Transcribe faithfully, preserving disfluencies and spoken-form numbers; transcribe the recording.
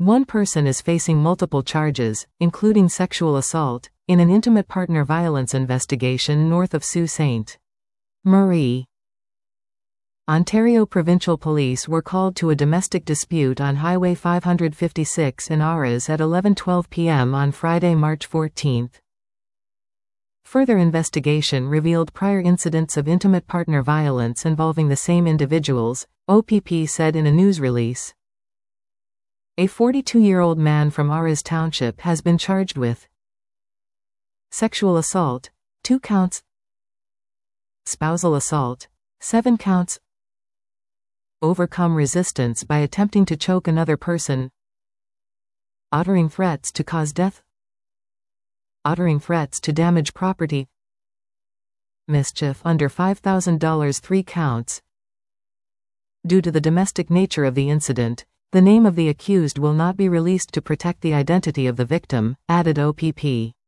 One person is facing multiple charges, including sexual assault, in an intimate partner violence investigation north of Sault Ste. Marie. Ontario Provincial Police were called to a domestic dispute on Highway five fifty-six in Arras at eleven twelve p m on Friday, March fourteenth. Further investigation revealed prior incidents of intimate partner violence involving the same individuals, O P P said in a news release. A forty-two-year-old man from Arras Township has been charged with sexual assault, two counts, spousal assault, seven counts, overcome resistance by attempting to choke another person, uttering threats to cause death, uttering threats to damage property, mischief under five thousand dollars, three counts. Due to the domestic nature of the incident, the name of the accused will not be released to protect the identity of the victim, added O P P.